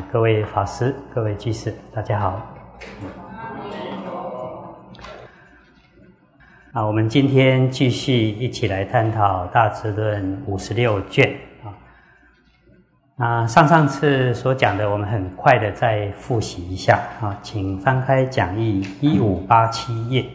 各位法师、各位居士，大家好。我们今天继续一起来探讨《大智论》56卷上次所讲的，我们很快的再复习一下请翻开讲义1587页。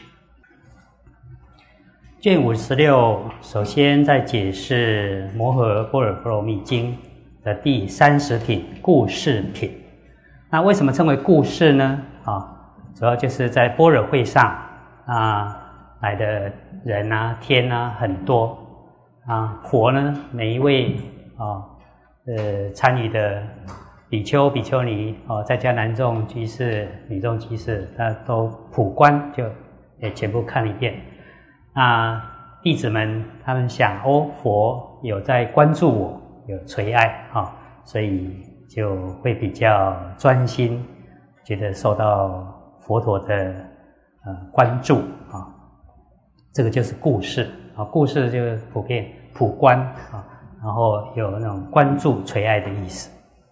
卷56首先在解释《摩诃般若波罗蜜经》的第30品故事品。那为什么称为故事呢？主要就是在般若会上来的人天很多佛呢，每一位参与的比丘、比丘尼在家男众居士、女众居士，他都普观，就也全部看一遍。弟子们他们想佛有在关注我，有垂爱所以就会比较专心，觉得受到佛陀的关注这个就是故事故事就是普遍普观然后有那种关注垂爱的意思。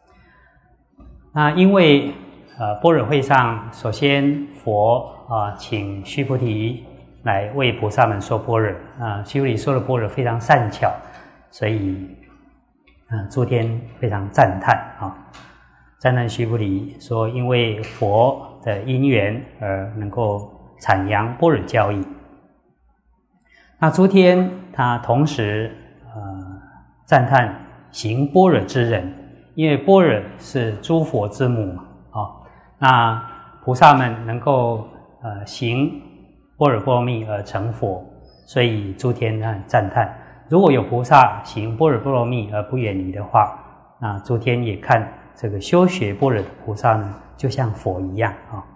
因为般若会上，首先佛请须菩提来为菩萨们说般若须菩提说的般若非常善巧，所以诸天非常赞叹赞叹须菩提说，因为佛的因缘而能够阐扬般若教义。那诸天他同时赞叹行般若之人，因为般若是诸佛之母那菩萨们能够行般若波罗蜜而成佛，所以诸天赞叹。如果有菩萨行般若波罗蜜而不远离的话，那诸天也看这个修学般若的菩萨呢，就像佛一样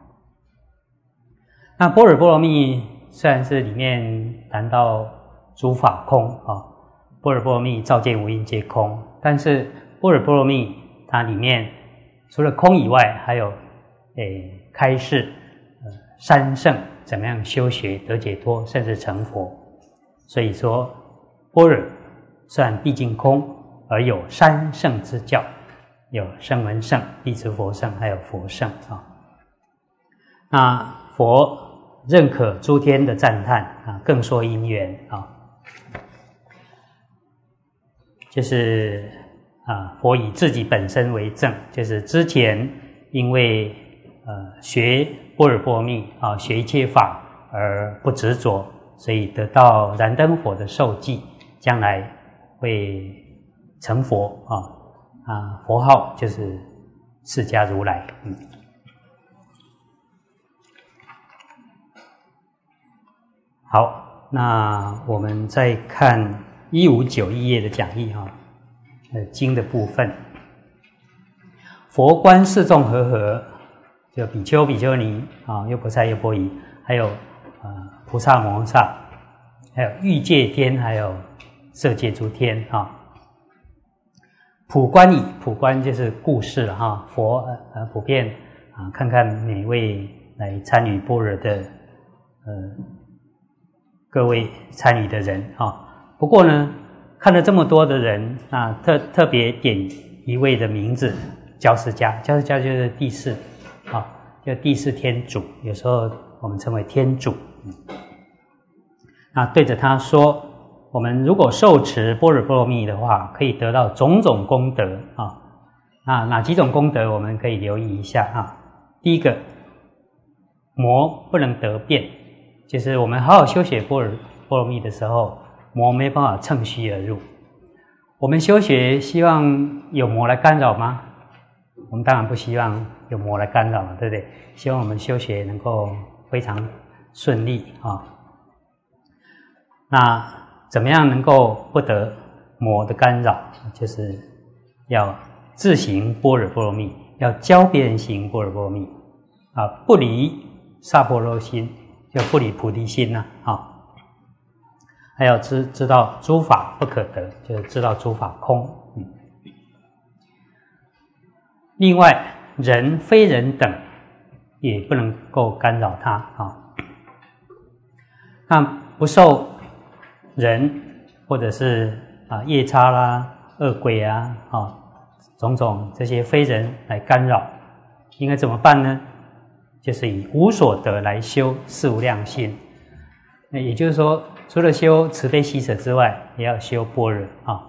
那般若波罗蜜虽然是里面谈到诸法空般若波罗蜜照见五蕴皆空，但是般若波罗蜜它里面除了空以外，还有开示三圣怎么样修学得解脱，甚至成佛。所以说般若虽然毕竟空，而有三圣之教，有声闻圣、地持佛圣，还有佛圣那佛认可诸天的赞叹更说因缘就是佛以自己本身为证，就是之前因为学般若波罗蜜学一切法而不执着，所以得到燃灯佛的受记，将来会成佛佛号就是释迦如来好，那我们再看1591页的讲义经的部分。佛观四众和合，就比丘、比丘尼优婆塞、优婆夷，还有菩萨摩诃萨，还有欲界天，还有色界诸天普观矣，普观就是故事佛普遍看看每位来参与般若的各位参与的人不过呢，看了这么多的人特别点一位的名字，焦释迦。焦释迦就是第四就第四天主，有时候我们称为天主对着他说，我们如果受持般若波罗蜜的话，可以得到种种功德哪几种功德我们可以留意一下第一个，魔不能得变，就是我们好好修学般若波罗蜜的时候，魔没办法乘虚而入。我们修学希望有魔来干扰吗？我们当然不希望有魔来干扰嘛，对不对？希望我们修学能够非常顺利那怎么样能够不得魔的干扰？就是要自行般若波罗蜜，要教别人行般若波罗蜜不离萨婆若心，就不离菩提心还要知道诸法不可得，就是知道诸法空另外人非人等也不能够干扰他那不受人或者是夜叉啦、恶鬼种种这些非人来干扰，应该怎么办呢？就是以无所得来修四无量心。那也就是说，除了修慈悲喜舍之外，也要修般若啊。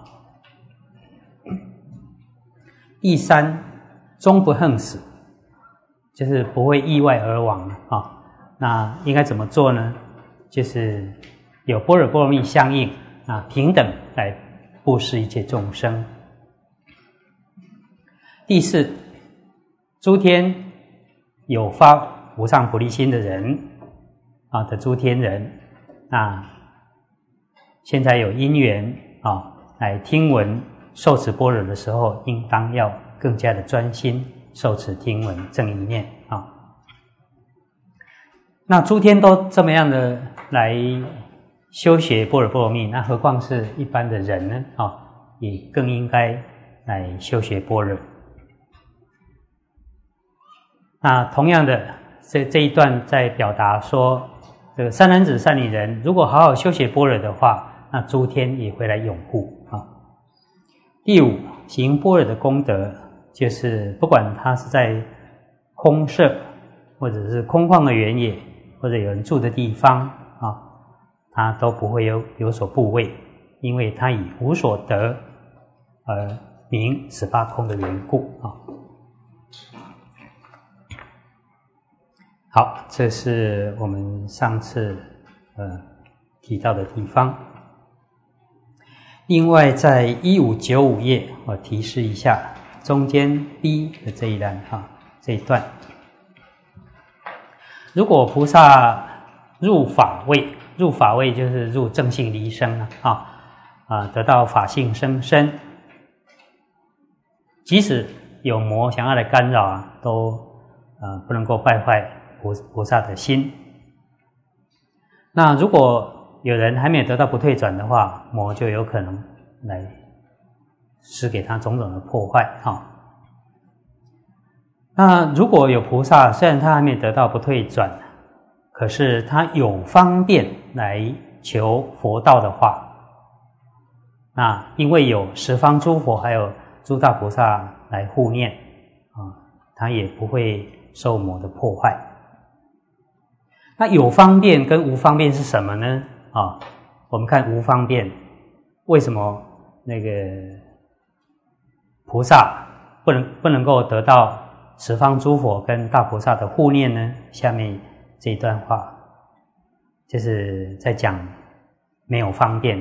第三，终不横死，就是不会意外而亡啊。那应该怎么做呢？就是有般若波罗蜜相应啊，平等来布施一切众生。第四，诸天有发无上菩提心的人啊的诸天人，那现在有因缘啊来听闻受持般若的时候，应当要更加的专心受持听闻正一念啊。那诸天都这么样的来修学般若波罗蜜，那何况是一般的人呢？啊，也更应该来修学般若。那同样的，这一段在表达说，这个善男子、善女人，如果好好修学般若的话，那诸天也会来拥护啊。第五，行般若的功德，就是不管他是在空舍，或者是空旷的原野，或者有人住的地方啊，他都不会有所怖畏，因为他以无所得而名18空的缘故啊。好，这是我们上次提到的地方。另外，在1595页，我提示一下中间 B 的这一栏这一段。如果菩萨入法位，入法位就是入正性离生得到法性生身，即使有魔想要来干扰都不能够败坏菩萨的心。那如果有人还没有得到不退转的话，魔就有可能来施给他种种的破坏那如果有菩萨，虽然他还没有得到不退转，可是他有方便来求佛道的话，那因为有十方诸佛还有诸大菩萨来护念他也不会受魔的破坏。那有方便跟无方便是什么呢？我们看无方便，为什么那个菩萨不能够得到十方诸佛跟大菩萨的护念呢？下面这一段话就是在讲没有方便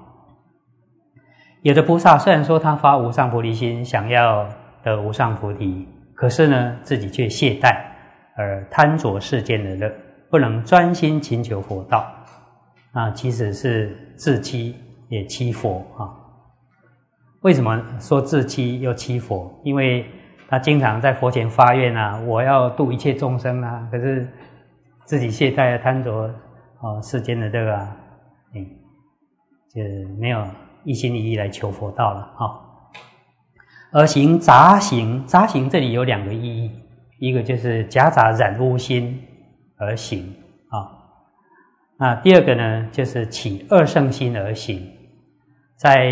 有的菩萨虽然说他发无上菩提心，想要得无上菩提，可是呢自己却懈怠而贪着世间的乐，不能专心勤求佛道，其实是自欺也欺佛为什么说自欺又欺佛？因为他经常在佛前发愿我要度一切众生可是自己懈怠贪着世间的乐就没有一心一意来求佛道了而行杂行，杂行这里有两个意义，一个就是夹杂染污心而行那第二个呢，就是起二乘心而行。在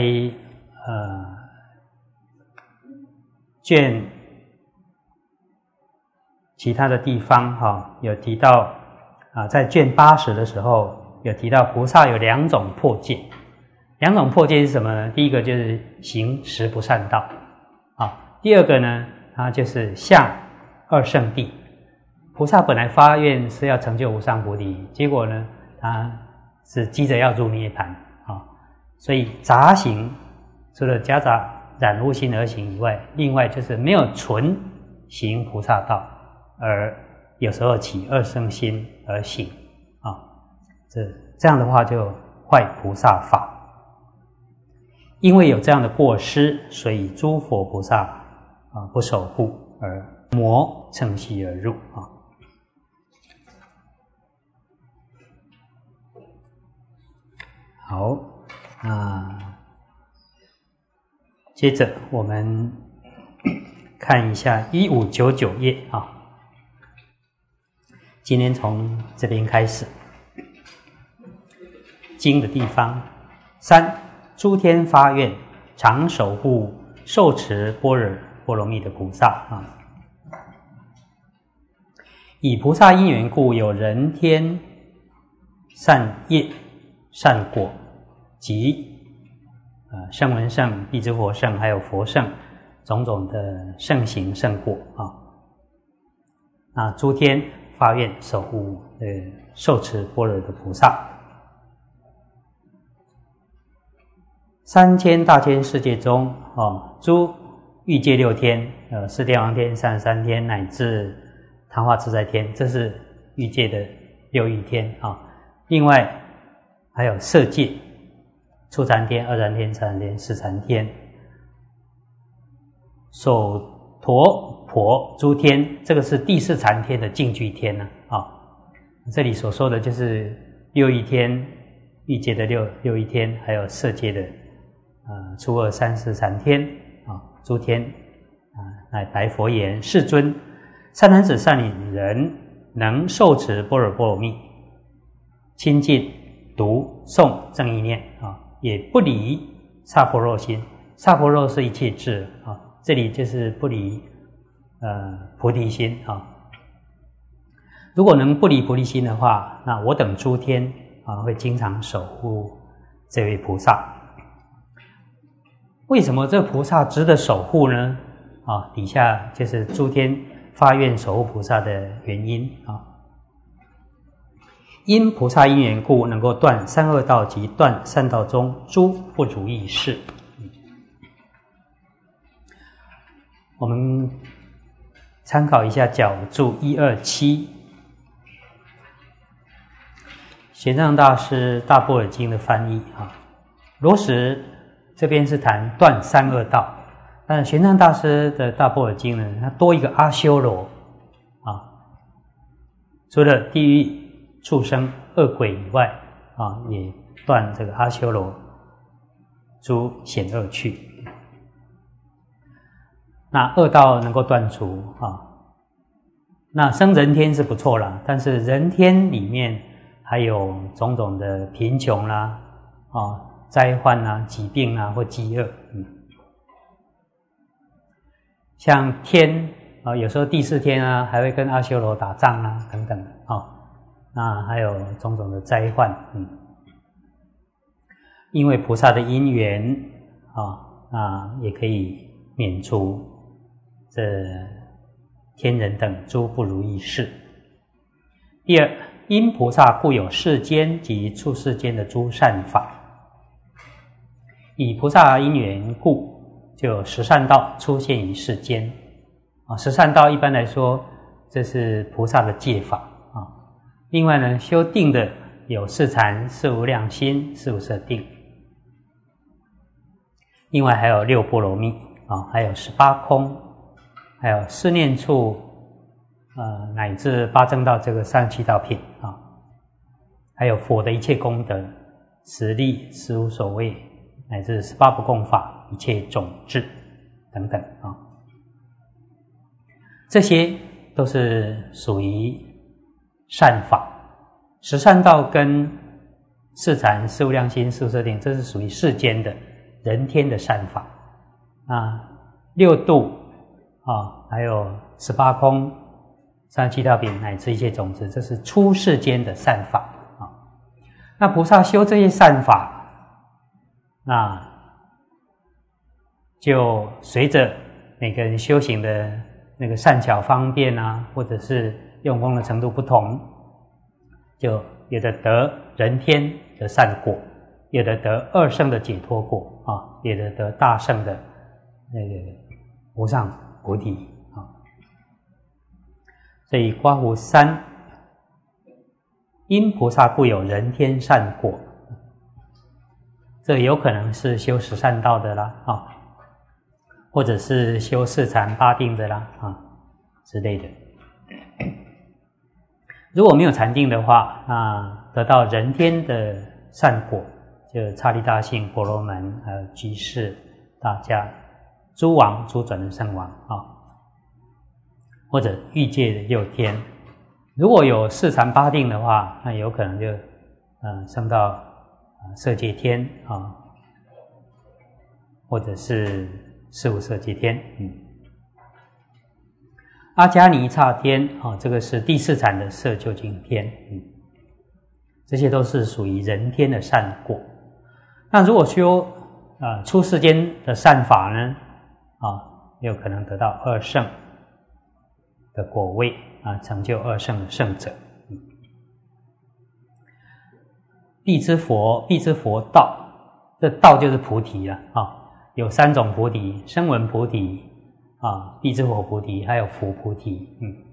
卷其他的地方有提到在卷80的时候有提到菩萨有两种破戒。两种破戒是什么呢？第一个就是行十不善道第二个呢，它就是向二圣谛。菩萨本来发愿是要成就无上菩提，结果呢他是急着要入涅槃所以杂行除了夹杂染污心而行以外，另外就是没有纯行菩萨道，而有时候起二乘心而行这样的话就坏菩萨法。因为有这样的过失，所以诸佛菩萨不守护，而魔乘虚而入好，接着我们看一下1599页今天从这边开始，经的地方。3，诸天发愿，常守护受持般若波罗蜜的菩萨啊。以菩萨因缘故，有人天善业、善果及声闻乘、辟支佛乘，还有佛乘种种的圣行圣果啊。那诸天发愿守护受持般若的菩萨。3000大千世界中诸欲界6天，四天王天、33天乃至昙化自在天，这是欲界的6欲天啊。另外还有色界，初禅天、二禅天、三禅天、四禅天，首陀婆诸天，这个是第4禅天的净居天呢啊。这里所说的就是6欲天，欲界的六欲天，还有色界的初二、三四禅天啊，诸天乃白佛言：世尊，善男子、善女人能受持般若波罗蜜，亲近读诵正意念啊，也不离萨婆若心。萨婆若是一切智啊，这里就是不离菩提心啊。如果能不离菩提心的话，那我等诸天会经常守护这位菩萨。为什么这菩萨值得守护呢？底下就是诸天发愿守护菩萨的原因啊。因菩萨因缘故，能够断三恶道及断三道中诸不如意事。我们参考一下角注127，玄奘大师大般若经的翻译啊。罗什这边是谈断三恶道，但玄奘大师的大般若经呢，它多一个阿修罗啊，除了地狱、畜生、恶鬼以外啊，也断这个阿修罗诸险恶趣。那恶道能够断除啊，那生人天是不错啦，但是人天里面还有种种的贫穷啦灾患啊、疾病啊或饥饿，像天有时候第4天啊还会跟阿修罗打仗啊等等那还有种种的灾患，因为菩萨的因缘也可以免除这天人等诸不如意事。第二，因菩萨故有世间及出世间的诸善法。以菩萨因缘故，就有十善道出现于世间十善道一般来说，这是菩萨的戒法另外呢，修定的有四禅、四无量心、四无色定，另外还有6波罗蜜还有18空，还有四念处乃至八正道这个37道品还有佛的一切功德、十力、十无所谓，乃至18不共法、一切种智等等这些都是属于善法。十善道跟四禅、四无量心、四无色定，这是属于世间的人天的善法6度还有18空、37道品乃至一切种子，这是出世间的善法那菩萨修这些善法，那就随着每个人修行的那个善巧方便或者是用功的程度不同，就有的得人天的善果，有的得二圣的解脱果有的得大圣的那个无上菩提所以刮胡3，因菩萨故有人天善果，这有可能是修十善道的啦或者是修四禅八定的啦之类的。如果没有禅定的话，那得到人天的善果，就刹利大性、婆罗门、还有居士、大家、诸王、诸转轮圣王或者欲界的6天。如果有四禅八定的话，那有可能就升到色界天或者是四无色界天。阿迦尼刹天这个是第四禅的色究竟天。这些都是属于人天的善果。那如果修出世间的善法呢，有可能得到二圣的果位成就二圣的圣者。必知佛道，这道就是菩提了有三种菩提：声闻菩提必知佛菩提，还有福菩提。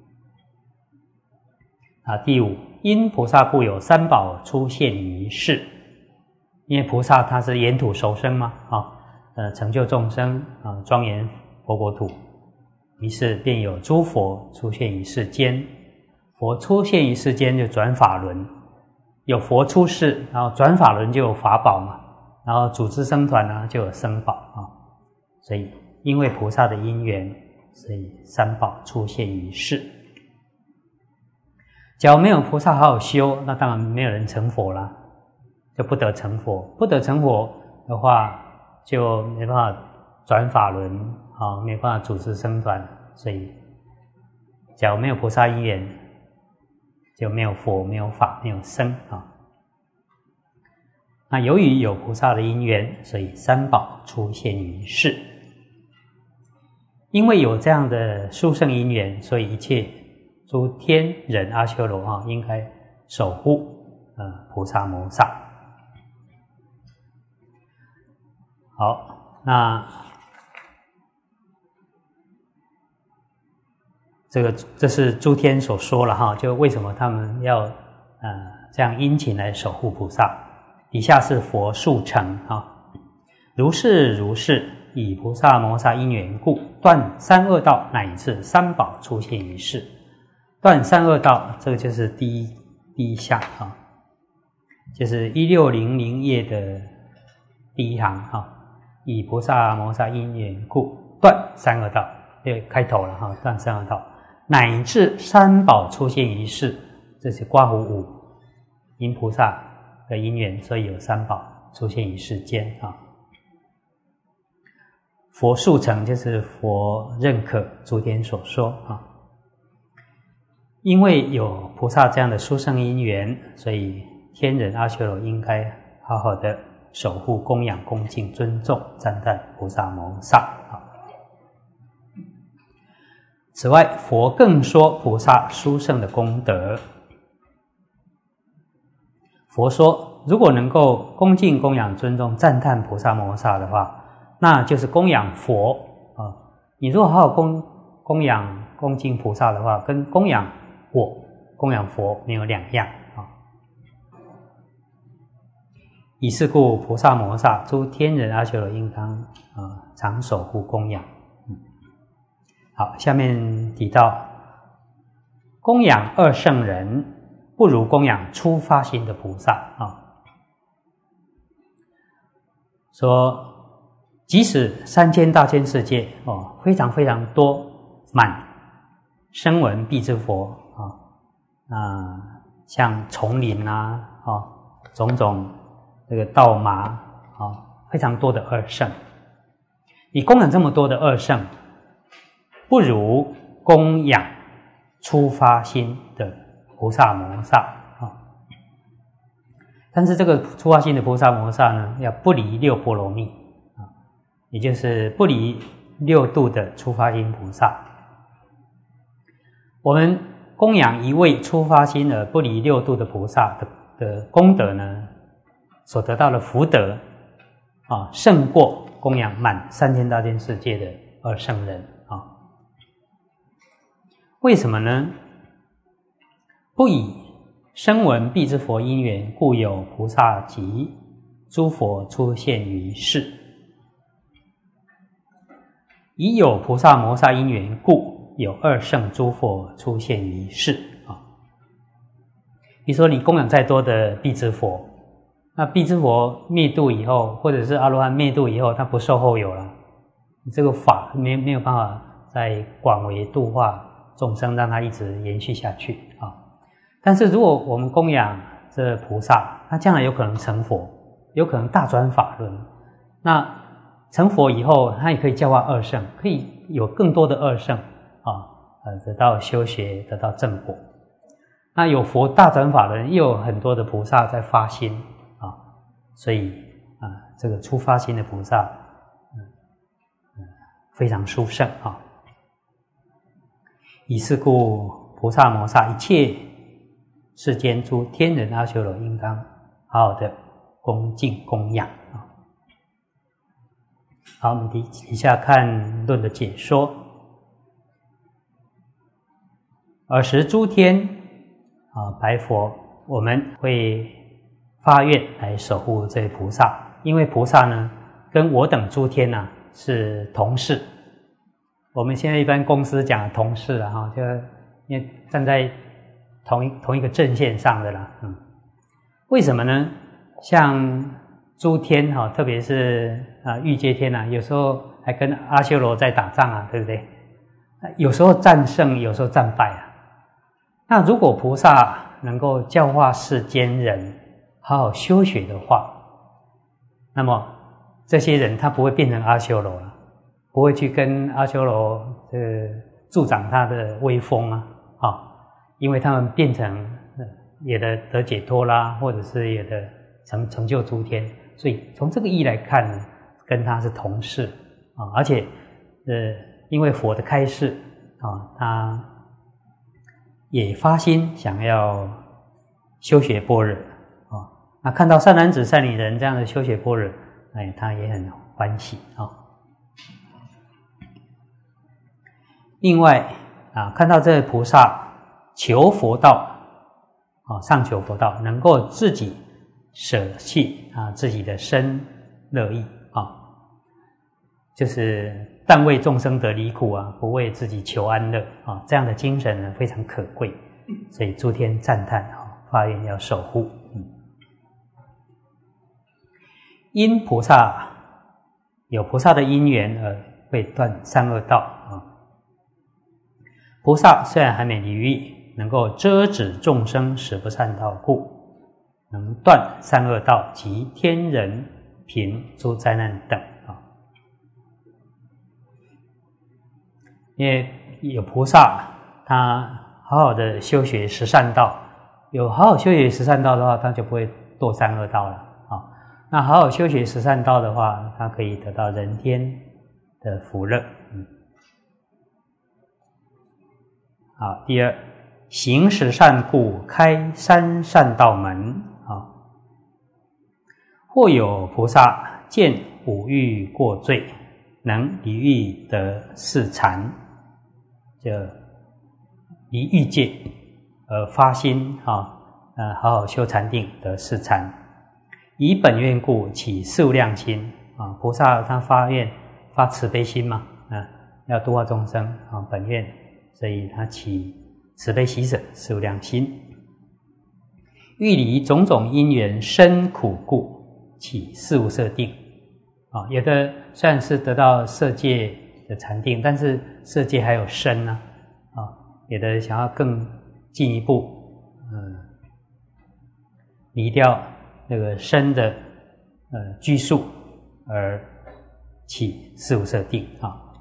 第五，因菩萨故有三宝出现于世。因为菩萨他是沿土受生嘛成就众生庄严佛国土，于是便有诸佛出现于世间。佛出现于世间就转法轮，有佛出世，然后转法轮就有法宝嘛，然后组织僧团呢就有僧宝所以因为菩萨的因缘，所以三宝出现于世。假如没有菩萨好好修，那当然没有人成佛啦，就不得成佛。不得成佛的话，就没办法转法轮没办法组织僧团。所以假如没有菩萨因缘，就没有佛，没有法，没有僧那由于有菩萨的因缘，所以三宝出现于世。因为有这样的殊胜因缘，所以一切诸天人阿修罗应该守护菩萨摩萨。好，那这是诸天所说了就为什么他们要这样殷勤来守护菩萨。底下是佛速成如是如是，以菩萨摩萨因缘故，断三恶道，乃至三宝出现于世。断三恶道，这个就是第一项就是1600页的第一行以菩萨摩萨因缘故，断三恶道，开头了断三恶道，乃至三宝出现于世。这是括弧5，因菩萨的因缘，所以有三宝出现于世间佛速成就是佛认可诸天所说因为有菩萨这样的殊胜因缘，所以天人阿修罗应该好好的守护、供养、恭敬、尊重、赞叹菩萨摩萨此外，佛更说菩萨殊胜的功德。佛说，如果能够恭敬、供养、尊重、赞叹菩萨摩萨的话，那就是供养佛你如果好好供养、恭敬菩萨的话，跟供养供养佛没有两样以是故，菩萨摩萨诸天人阿修罗应当常守护供养。好，下面提到供养二圣人，不如供养初发心的菩萨说即使3000大千世界非常非常多满声闻必知佛像丛林种种这个稻麻非常多的二圣，你供养这么多的二圣，不如供养初发心的菩萨摩萨但是这个初发心的菩萨摩萨呢，要不离六波罗蜜也就是不离6度的初发心菩萨。我们供养一位初发心而不离6度的菩萨的功德呢，所得到的福德胜过供养满3000大千世界的二圣人为什么呢？不以声闻必知佛因缘，故有菩萨及诸佛出现于世。以有菩萨摩萨因缘故，有二圣诸佛出现于世比如说你供养再多的必知佛，那必知佛灭度以后，或者是阿罗汉灭度以后，他不受后有了，你这个法没有办法再广为度化众生，让它一直延续下去但是如果我们供养这菩萨，他将来有可能成佛，有可能大转法轮，那成佛以后，他也可以教化二圣，可以有更多的二圣得到修学，得到正果。那有佛大转法的人，又有很多的菩萨在发心所以这个出发心的菩萨非常殊胜以是故，菩萨摩萨一切世间诸天人阿修罗，应当好好的恭敬供养好，我们底下看论的解说。尔时诸天白佛，我们会发愿来守护这位菩萨，因为菩萨呢跟我等诸天是同事。我们现在一般公司讲的同事就因为站在同一个阵线上的啦。为什么呢？像诸天特别是欲界天有时候还跟阿修罗在打仗对不对？有时候战胜，有时候战败那如果菩萨能够教化世间人好好修学的话，那么这些人他不会变成阿修罗了，不会去跟阿修罗助长他的威风因为他们变成也的得解脱啦，或者是也的成就诸天，所以从这个意义来看呢，跟他是同事而且因为佛的开示他也发心想要修学般若那看到善男子善女人这样的修学般若，他也很欢喜另外看到这位菩萨求佛道上求佛道，能够自己舍弃自己的身乐意就是但为众生得离苦不为自己求安乐这样的精神呢非常可贵，所以诸天赞叹发愿要守护。因菩萨有菩萨的因缘而会断三恶道菩萨虽然还没离欲，能够遮止众生使不善道故，能断三恶道及天人贫诸灾难等因为有菩萨他好好的修学十善道，有好好修学十善道的话，他就不会堕三恶道了那好好修学十善道的话，他可以得到人天的福乐好，第二，行十善故，开三善道门或有菩萨见五欲过罪，能离欲得四禅，就离欲界而发心好好修禅定得四禅，以本愿故起四无量心菩萨他发愿发慈悲心嘛要度化众生本愿，所以他起慈悲喜舍四无量心，欲离种种因缘生苦故起四无色定有的虽然是得到色界的禅定，但是色界还有身有的想要更进一步离掉那个身的拘束而起四无色定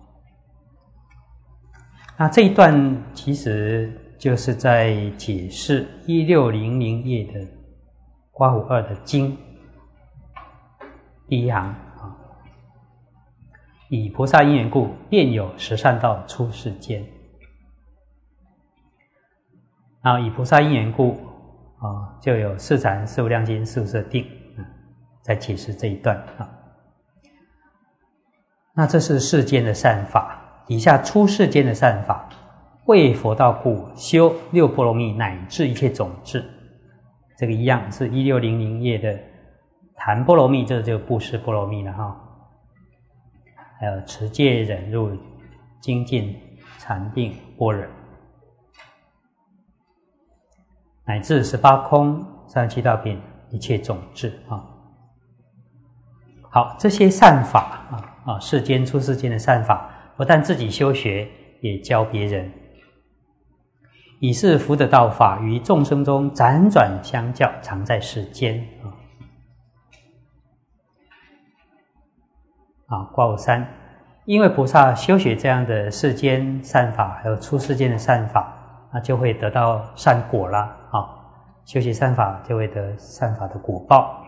那这一段其实就是在解释1600页的刮胡2的经第一行以菩萨因缘故，便有十善道出世间以菩萨因缘故就有四禅、四无量心、四无色定在解释这一段那这是世间的善法，底下出世间的善法，为佛道故，修六波罗蜜乃至一切种智，这个一样是1600页的谈波罗蜜，这就布施波罗蜜了还有持戒忍辱精进禅定般若，乃至18空37道品一切种智好，这些善法世间出世间的善法，不但自己修学，也教别人，以是福德道法于众生中辗转相教，常在世间刮胡三，因为菩萨修学这样的世间善法，还有出世间的善法，那就会得到善果啦修学善法就会得善法的果报。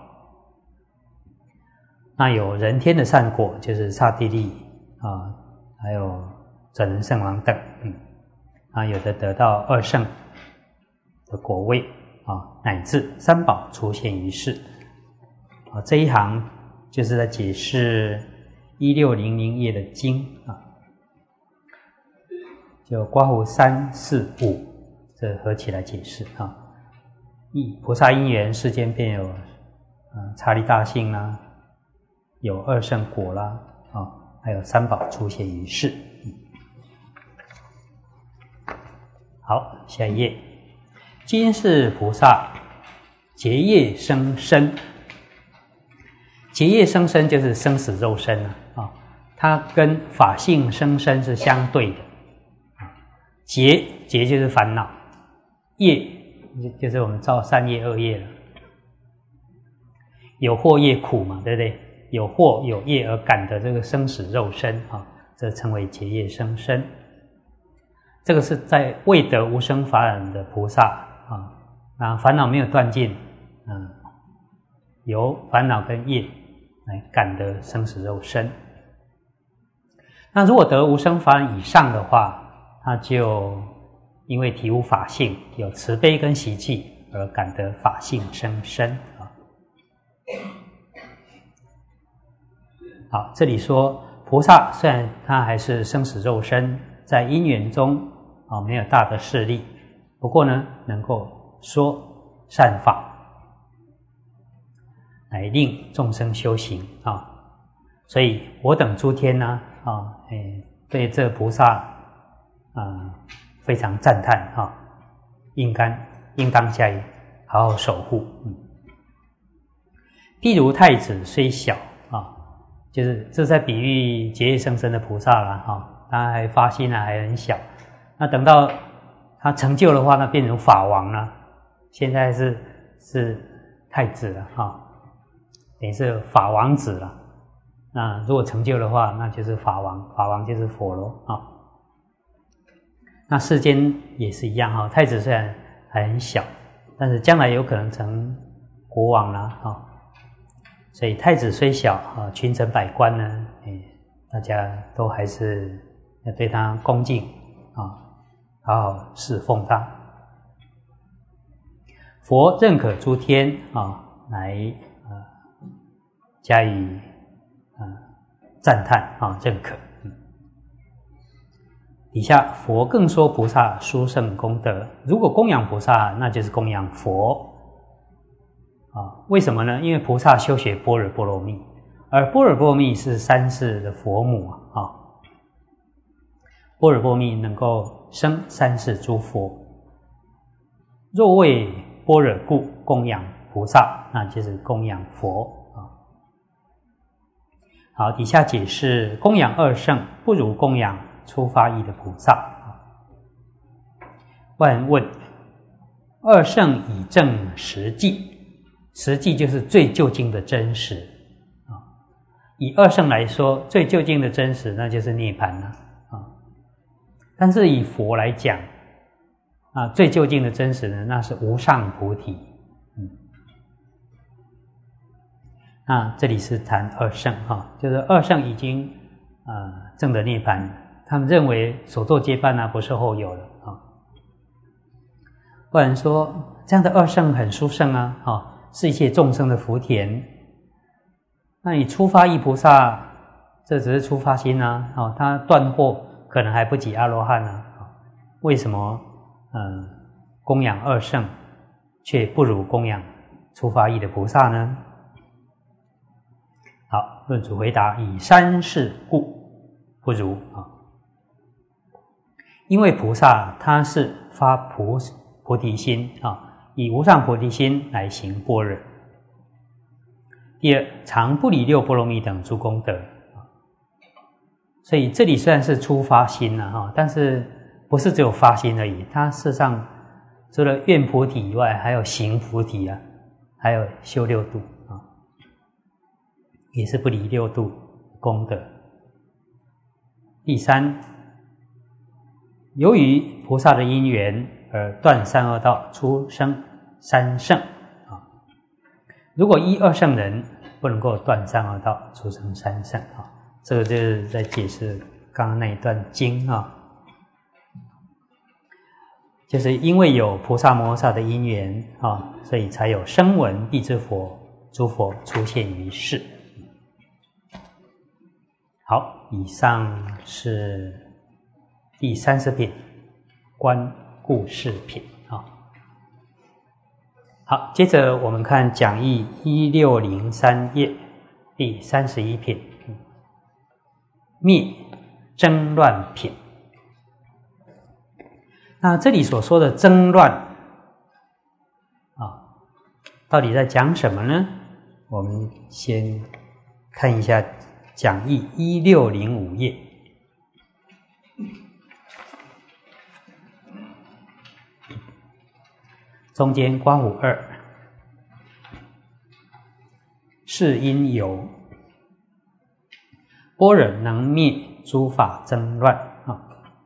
那有人天的善果，就是刹帝利还有转轮圣王等，有的得到二圣的果位乃至三宝出现于世。这一行就是在解释1600页的经就刮胡3、4、5，这合起来解释菩萨因缘，世间便有刹利大性啦，有二圣果啦还有三宝出现于世。好，下一页。今世菩萨结业生身，结业生身就是生死肉身它跟法性生身是相对的。结就是烦恼，业就是我们造善业恶业了，有祸业苦嘛，对不对？有祸有业而感的这个生死肉身这称为结业生身。这个是在未得无生法忍的菩萨那烦恼没有断尽，由烦恼跟业来感得生死肉身。那如果得无生法忍以上的话，他就因为体悟法性，有慈悲跟习气，而感得法性生身好，这里说菩萨虽然他还是生死肉身，在因缘中没有大的势力，不过呢能够说善法来令众生修行所以我等诸天呢对这菩萨非常赞叹应当加以好好守护。譬如太子虽小就是这在比喻结业生身的菩萨啦他还发心还很小，那等到他成就的话，那变成法王了。现在是太子了等于是法王子了。那如果成就的话，那就是法王，法王就是佛咯那世间也是一样太子虽然还很小，但是将来有可能成国王啦所以太子虽小群臣百官呢大家都还是要对他恭敬好好侍奉他。佛认可诸天来加以赞叹认可。底下佛更说菩萨殊胜功德，如果供养菩萨，那就是供养佛为什么呢？因为菩萨修学般若波罗蜜，而般若波罗蜜是三世的佛母般若波罗蜜能够生三世诸佛，若为般若故供养菩萨，那就是供养佛好，底下解释供养二圣不如供养初发意的菩萨。万问二圣以证实际，实际就是最究竟的真实以二圣来说，最究竟的真实那就是涅槃了但是以佛来讲最究竟的真实呢，那是无上菩提那这里是谈二圣就是二圣已经证得涅槃，他们认为所作皆办不是后有了不然说这样的二圣很殊胜是一切众生的福田。那你初发意菩萨，这只是初发心他断惑可能还不及阿罗汉为什么供养二圣却不如供养初发意的菩萨呢？好，论主回答以三世故不如因为菩萨他是发菩提心以无上菩提心来行般若。第二，常不离六波罗蜜等诸功德所以这里虽然是初发心但是不是只有发心而已，它事实上除了愿菩提以外，还有行菩提还有修六度也是不离六度功德。第三，由于菩萨的因缘而断三恶道，出生三圣啊。如果一二圣人不能够断三恶道，出生三圣啊，这个就是在解释刚刚那一段经啊。就是因为有菩萨摩诃萨的因缘啊，所以才有声闻地之佛、诸佛出现于世。好，以上是第30品观故事品啊。好，接着我们看讲义1603页第31品，灭争乱品。那这里所说的争乱啊，到底在讲什么呢？我们先看一下讲义1605页。中间括弧2，是因由般若能灭诸法争乱啊。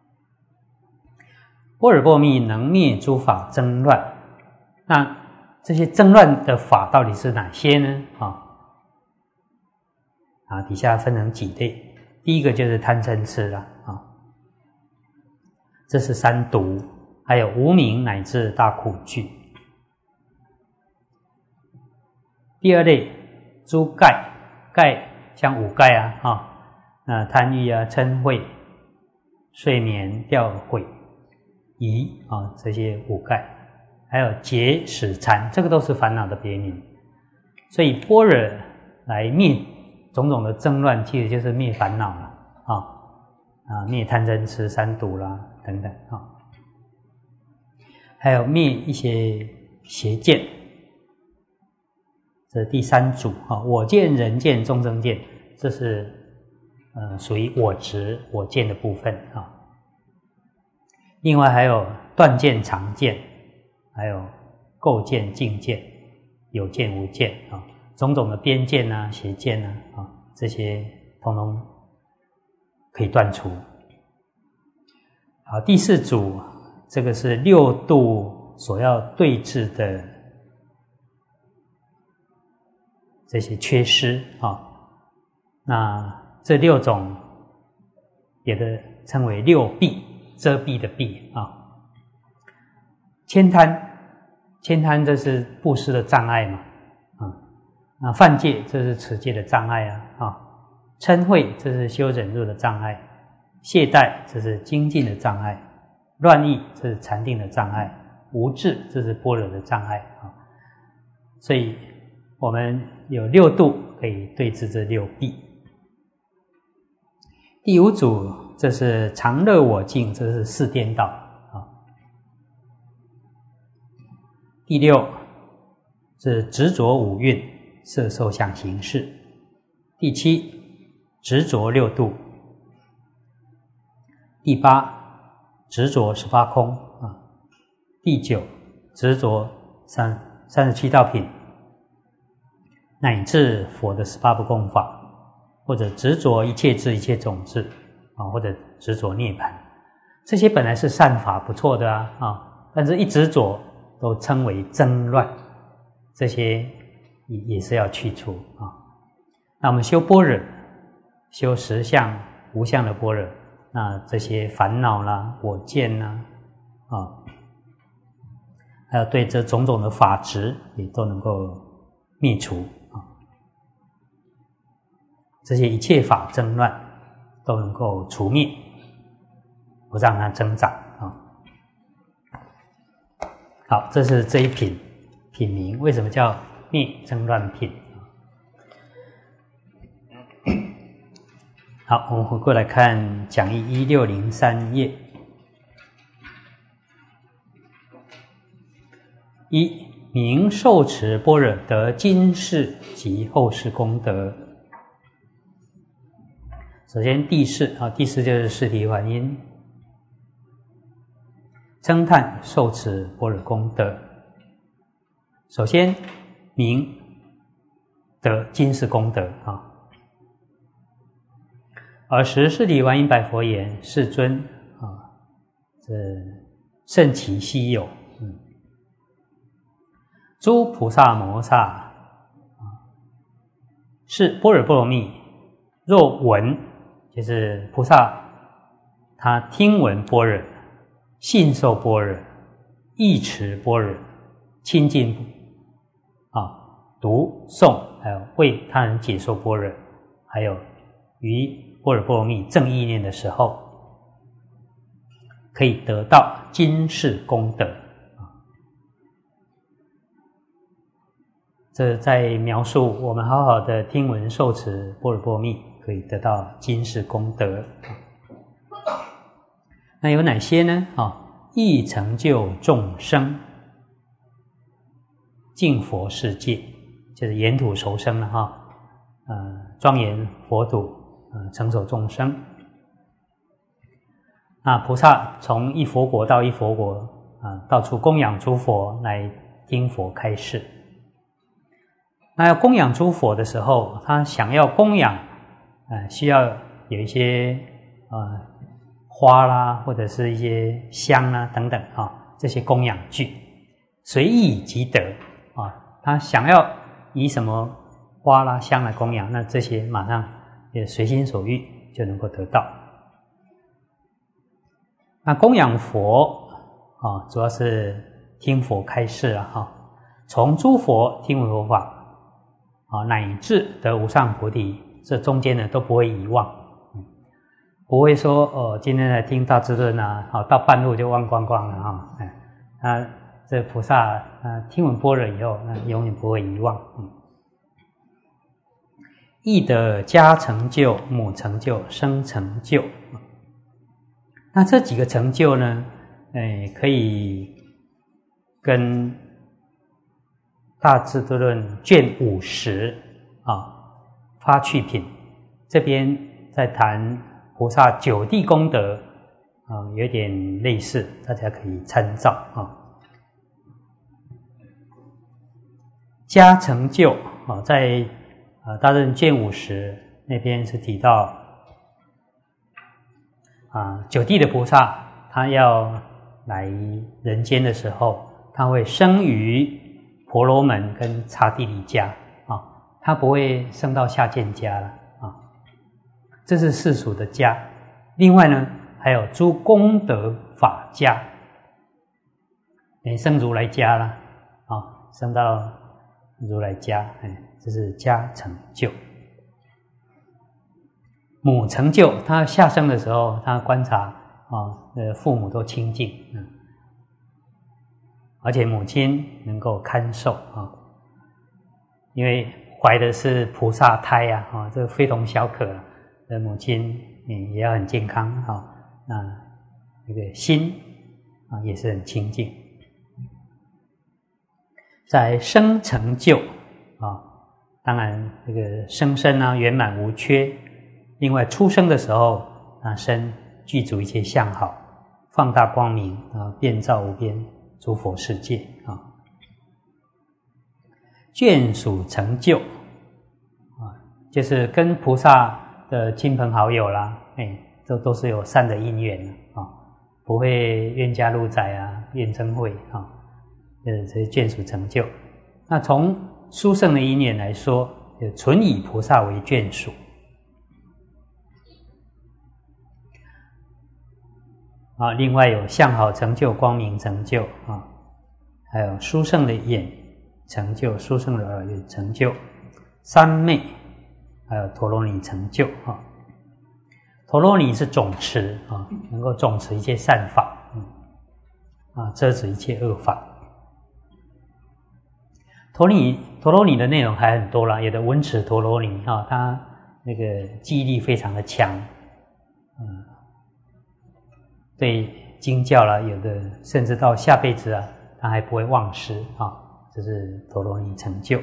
般若波罗蜜能灭诸法争乱，那这些争乱的法到底是哪些呢？底下分成几类。第一个就是贪嗔痴了啊，这是三毒，还有无明乃至大苦惧。第二类诸盖，盖像五盖贪欲啊、嗔恚、睡眠、掉毁、疑啊，这些五盖，还有结使缠，这个都是烦恼的别名。所以般若来灭种种的争乱，其实就是灭烦恼了灭贪嗔痴三毒啦等等还有灭一些邪见，这是第三组我见、人见、众生见，这是属于我执我见的部分另外还有断见、常见，还有构见、境见、有见、无见种种的边见啊、邪见啊这些通通可以断除。好，第四组，这个是六度所要对治的这些缺失那这六种也的称为六蔽，遮蔽的蔽悭贪这是布施的障碍嘛那犯戒这是持戒的障碍嗔恚这是修忍辱的障碍，懈怠这是精进的障碍，乱意这是禅定的障碍，无智这是般若的障碍所以我们有六度可以对治这六蔽。第五组，这是常乐我净，这是四颠倒第六是执着五蕴，色受想行识。第七，执着六度。第八，执着18空第九，执着37道品，乃至佛的18不共法，或者执着一切智、一切种智或者执着涅槃，这些本来是善法，不错的但是一执着都称为争乱，这些也是要去除那我们修般若，修实相、无相的般若，那这些烦恼啦、我见啦还有对这种种的法执也都能够灭除这些一切法争乱都能够除灭，不让它增长好，这是这一品品名，为什么叫灭争乱品？好，我们回过来看讲义1603页。一，明受持般若得今世及后世功德。首先第四第四就是四体还因，称叹受持般若功德。首先明得今世功德尔时释提观音白佛言：世尊啊，这甚其稀有。诸菩萨摩萨是般若波罗蜜，若闻，就是菩萨他听闻般若，信受般若，忆持般若，亲近读诵，还有为他人解说般若，还有于般若波罗蜜正意念的时候，可以得到今世功德。这在描述我们好好的听闻受持般若波罗蜜，可以得到今世功德。那有哪些呢？亦成就众生净佛世界，就是沿途受生了庄严佛土，成就众生。那菩萨从一佛国到一佛国，到处供养诸佛来听佛开示。那要供养诸佛的时候，他想要供养，需要有一些花啦，或者是一些香啦等等这些供养具，随意即得他想要以什么花啦香来供养，那这些马上也随心所欲就能够得到。那供养佛主要是听佛开示从诸佛听闻佛法乃至得无上菩提，这中间呢都不会遗忘，不会说今天来听大智论到半路就忘光光了这菩萨听闻般若以后，那永远不会遗忘。亦得家成就、母成就、生成就。那这几个成就呢，可以跟大智度论卷50发趣品这边在谈菩萨9地功德有点类似，大家可以参照家成就在大智卷50那边是提到9地的菩萨，他要来人间的时候，他会生于婆罗门跟刹帝利家他不会升到下贱家了这是世俗的家。另外呢，还有诸功德法家，升如来家了升到如来家，这是家成就。母成就，他下生的时候，他观察父母都清净而且母亲能够堪受因为怀的是菩萨胎这个非同小可的母亲也要很健康那这个心也是很清净。在生成就当然这个生身圆满无缺。另外出生的时候身具足一切相好，放大光明遍照无边诸佛世界眷属成就就是跟菩萨的亲朋好友啦，这都是有善的因缘不会冤家路窄怨憎会这些眷属成就。那从殊胜的因缘来说，纯以菩萨为眷属另外有相好成就、光明成就还有殊胜的眼成就、殊胜的耳眼成就、三昧，还有陀罗尼成就陀罗尼是总持能够总持一切善法遮止一切恶法。陀罗尼的内容还很多啦，有的闻持陀罗尼它那个记忆力非常的强对经教啦，有的甚至到下辈子他还不会忘失这是陀罗尼成就。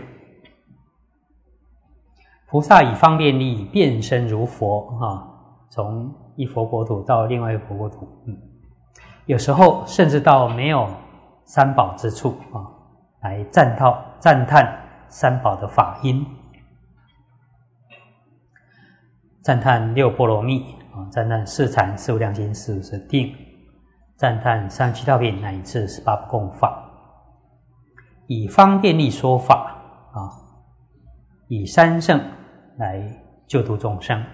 菩萨以方便力变身如佛从一佛国土到另外一佛国土有时候甚至到没有三宝之处来赞叹三宝的法音。 赞叹六波罗蜜啊，赞叹四禅、四无量心、四无色定，赞叹37道品乃至18不共法，以方便力说法啊，以三圣来救度众生，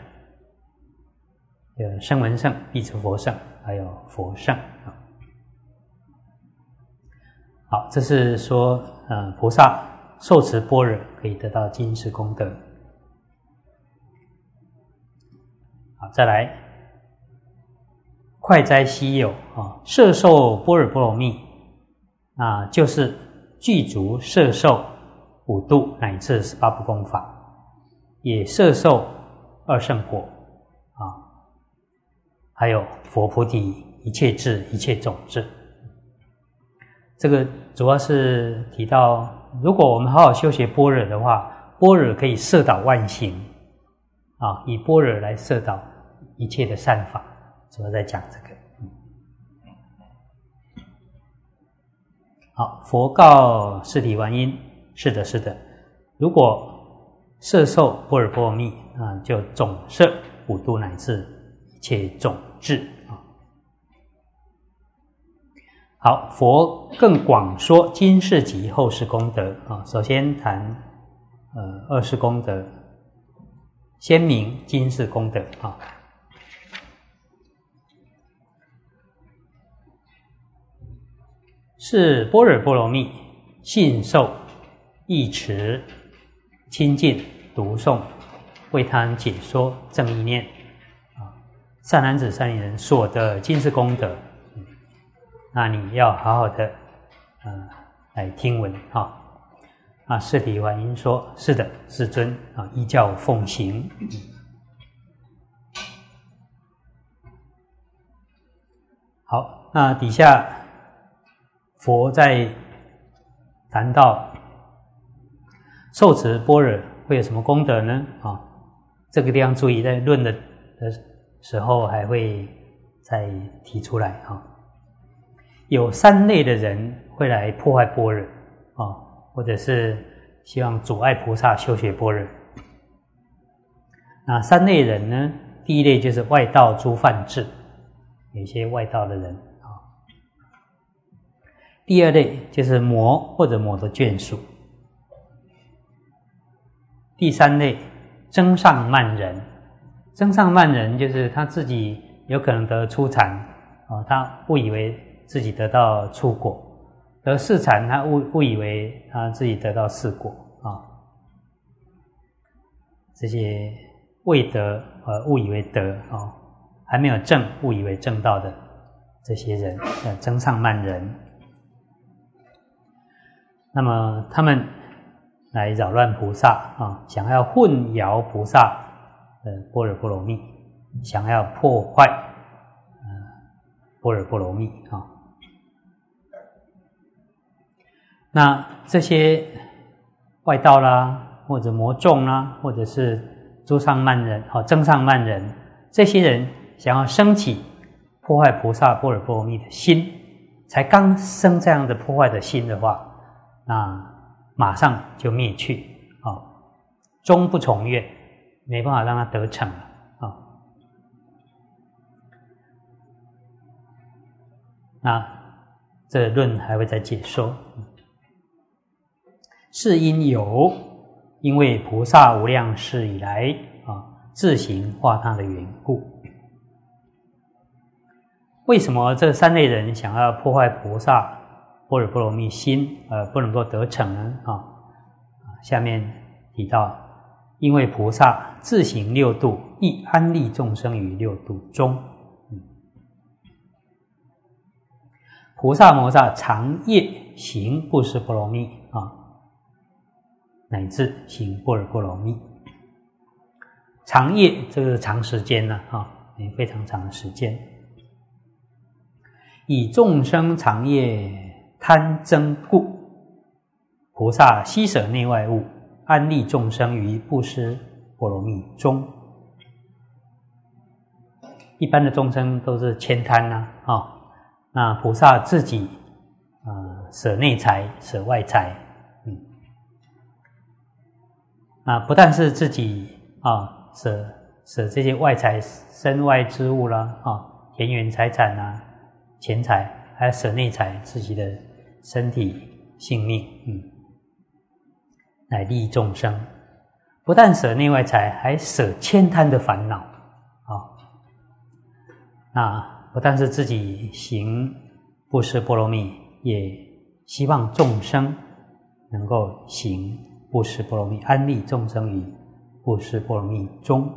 有声闻圣、辟支佛圣，还有佛圣啊。好，这是说菩萨受持般若可以得到金世功德。好，再来，快哉希有啊！摄受般若波罗蜜啊，就是具足摄受五度乃至18不共法，也摄受二圣果啊，还有佛菩提一切智、一切种智。这个主要是提到，如果我们好好修学般若的话，般若可以摄导万行啊，以般若来摄导一切的善法，主要在讲这个。好，佛告释提桓因：是的，是的。如果摄受般若波罗蜜啊，就总摄五度乃至一切种智啊。好，佛更广说今世及后世功德啊。首先谈二世功德，先明今世功德啊。是般若波罗蜜，信受、忆持、亲近、读诵，为他人解说正意念啊，善男子、善女人所得今世功德。那你要好好的来听闻啊。释提桓因说：是的，世尊啊，依教奉行。好，那底下佛在谈到受持般若会有什么功德呢？啊，这个地方注意，在论的时候还会再提出来啊。有三类的人会来破坏般若啊，或者是希望阻碍菩萨修学般若。那三类人呢，第一类就是外道诸梵志，有一些外道的人啊。第二类就是魔或者魔的眷属。第三类增上慢人，增上慢人就是他自己有可能得初禅啊，他误以为自己得到初果，得四禅他误以为他自己得到四果啊。这些未得误以为得啊，还没有证误以为证道的这些人叫增上慢人。那么他们来扰乱菩萨啊，想要混淆菩萨的般若波罗蜜，想要破坏般若波罗蜜啊。那这些外道啦，或者魔众啦，或者是诸上慢人、增上慢人，这些人想要升起破坏菩萨般若波罗蜜的心，才刚生这样的破坏的心的话，那马上就灭去啊，终不从愿，没办法让他得逞了啊。那这论还会再解说。是因有，因为菩萨无量世以来啊，自行化他的缘故。为什么这三类人想要破坏菩萨般若波罗蜜心不能够得逞呢？下面提到，因为菩萨自行六度，亦安立众生于六度中。菩萨摩萨常夜行布施波罗蜜啊，乃至行般若波罗蜜。长夜这个是长时间了非常长的时间。以众生长夜贪增故，菩萨悉舍内外物，安立众生于布施波罗蜜中。一般的众生都是悭贪那菩萨自己舍内财舍外财，不但是自己舍这些外财身外之物啦，田园财产啊、钱财，还要舍内财，自己的身体性命，来利益众生。不但舍内外财，还舍千贪的烦恼那不但是自己行布施波罗蜜，也希望众生能够行布施波罗蜜，安利众生于布施波罗蜜中。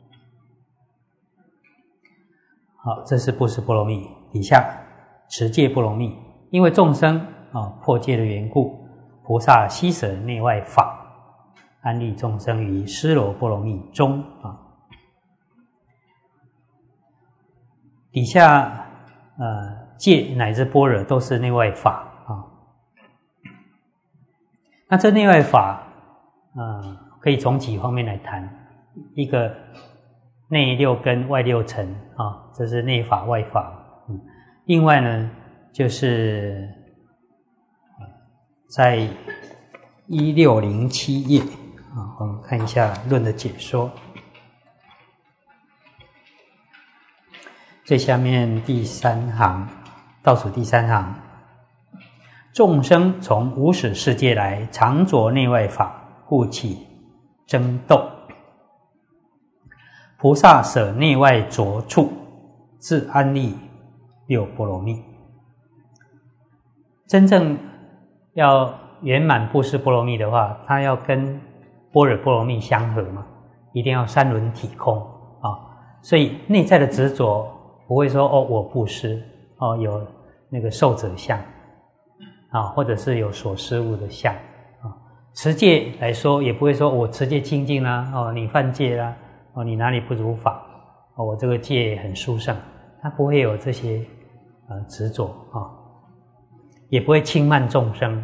好，这是布施波罗蜜。底下持戒波罗蜜，因为众生破戒的缘故，菩萨悉舍内外法，安利众生于尸罗波罗蜜中底下戒乃至般若都是内外法那这内外法可以从几方面来谈。一个内六根外六尘这是内法外法。另外呢，就是在1607页我们看一下论的解说。最下面第3行，倒数第3行，众生从无始世界来，常着内外法，故起争斗。菩萨舍内外着处，自安利六波罗蜜。真正要圆满布施波罗蜜的话，它要跟般若波罗蜜相合嘛，一定要三轮体空所以内在的执着不会说我布施有那个受者相或者是有所施物的相持戒来说也不会说我持戒清净啦你犯戒啦你哪里不如法我这个戒很殊胜，它不会有这些执着也不会轻慢众生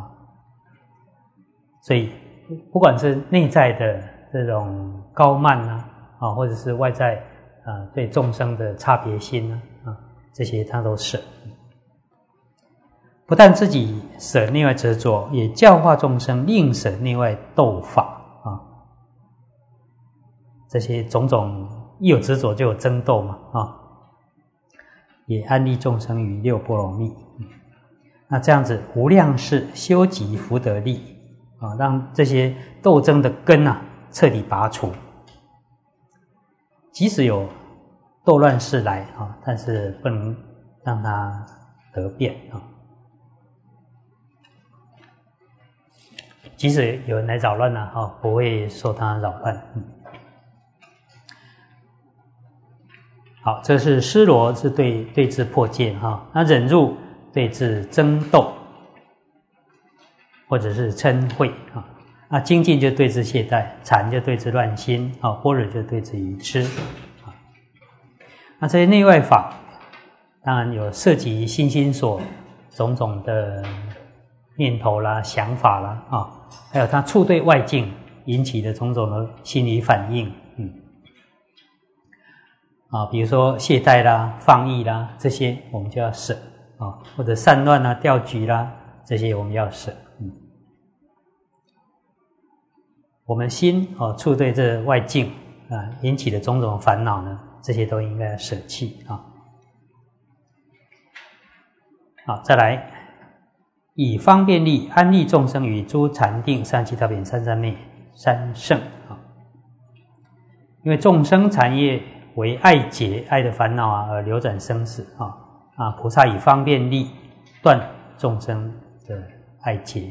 所以不管是内在的这种高慢或者是外在对众生的差别心这些他都舍。不但自己舍内外执着，也教化众生另舍内外斗法这些种种一有执着就有争斗嘛也安利众生于六波罗蜜。那这样子无量世修集福德力让这些斗争的根彻底拔除。即使有斗乱世来但是不能让它得变即使有人来扰乱不会受它扰乱。好，这是尸罗是对治破戒那忍辱对治争斗或者是嗔恚那精进就对治懈怠，禅就对治乱心般若就对治愚痴那这些内外法当然有涉及心心所种种的念头啦、想法啦还有它触对外境引起的种种的心理反应比如说懈怠啦、放逸啦，这些我们就要舍或者散乱啦、掉举啦，这些我们要舍我们心触对这外境引起的种种烦恼呢，这些都应该舍弃好，再来以方便力安利众生于诸禅定三七道品三三昧三圣因为众生禅业为爱结爱的烦恼而流转生死菩萨以方便力断众生的爱结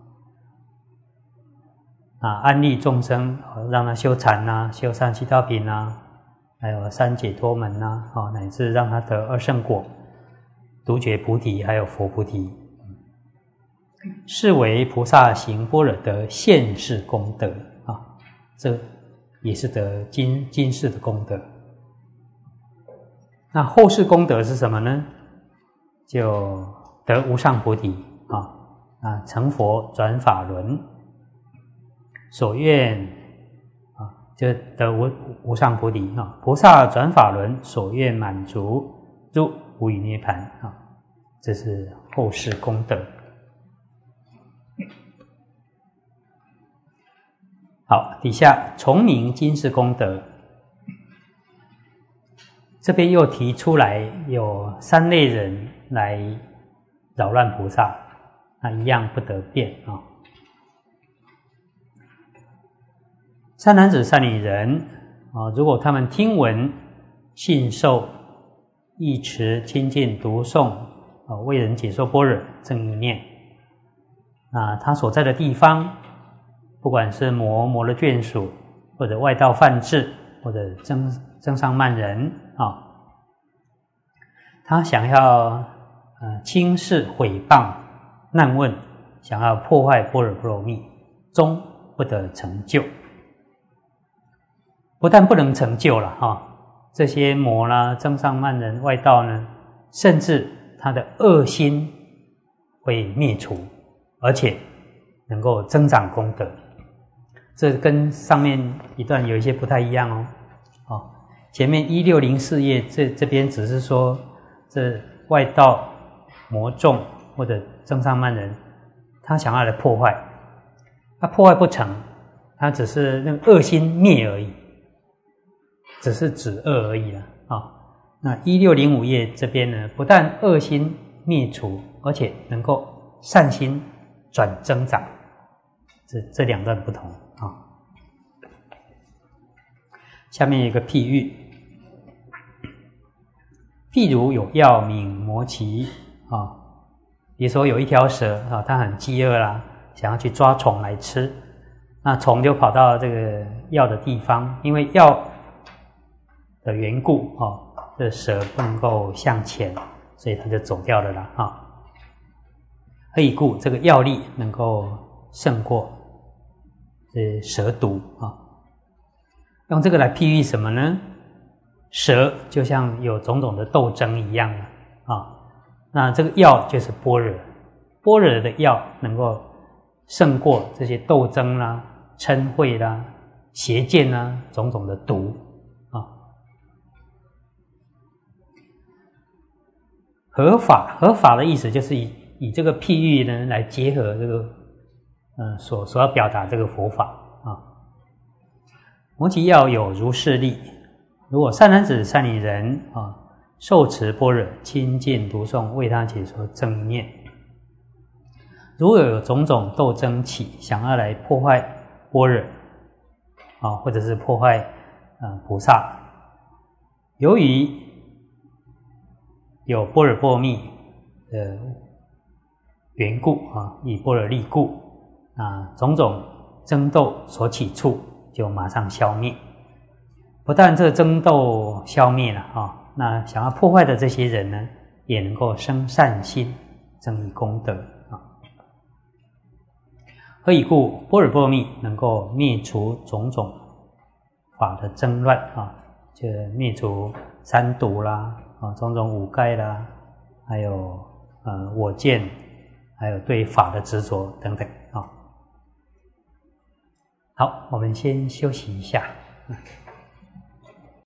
安利众生让他修禅修三七道品还有三解脱门乃至让他得二圣果、独觉菩提还有佛菩提，是为菩萨行般若得现世功德这也是得今世的功德。那后世功德是什么呢？就得无上菩提成佛转法轮，所愿就得无上菩提菩萨转法轮，所愿满足，入无余涅槃这是后世功德。好，底下重明今世功德。 这边又提出来有3类人来扰乱菩萨，那一样不得变啊。善男子、善女人啊，如果他们听闻、信受、忆持、亲近、读诵为人解说般若正意念，那他所在的地方，不管是魔的眷属，或者外道梵志，或者增上慢人啊，他想要轻视、毁谤、难问，想要破坏般若波罗蜜，终不得成就。不但不能成就了哈，这些魔啦、增上慢人、外道呢，甚至他的恶心会灭除，而且能够增长功德。这跟上面一段有一些不太一样哦。前面1604页这边只是说这外道魔众或者增上慢人，他想要来破坏，他破坏不成，他只是那个恶心灭而已，只是止恶而已了啊。那1605页这边呢，不但恶心灭除，而且能够善心转增长，这2段不同啊。下面有一个譬喻，譬如有药名魔耆啊，比如说有一条蛇啊，它很饥饿啦，想要去抓虫来吃，那虫就跑到这个药的地方，因为药的缘故这蛇不能够向前，所以它就走掉了啦啊。何以故？这个药力能够胜过这蛇毒啊。用这个来譬喻什么呢？蛇就像有种种的斗争一样啊。那这个药就是般若，般若的药能够胜过这些斗争啦、嗔恚啦、邪见啦种种的毒啊。合法的意思就是以这个譬喻呢来结合这个所要表达这个佛法啊。魔耆药有如是力，如果善男子、善女人啊，受持般若，亲近读诵，为他解说正念，如果有种种斗争起，想要来破坏般若啊，或者是破坏菩萨，由于有般若波罗蜜的缘故啊，以般若力故啊，种种争斗所起处就马上消灭。不但这个争斗消灭了啊，那想要破坏的这些人呢，也能够生善心，增益功德啊。何以故？般若波罗蜜能够灭除种种法的争乱啊，就灭除三毒啦啊，种种五盖啦，还有我见，还有对法的执着等等啊。好，我们先休息一下。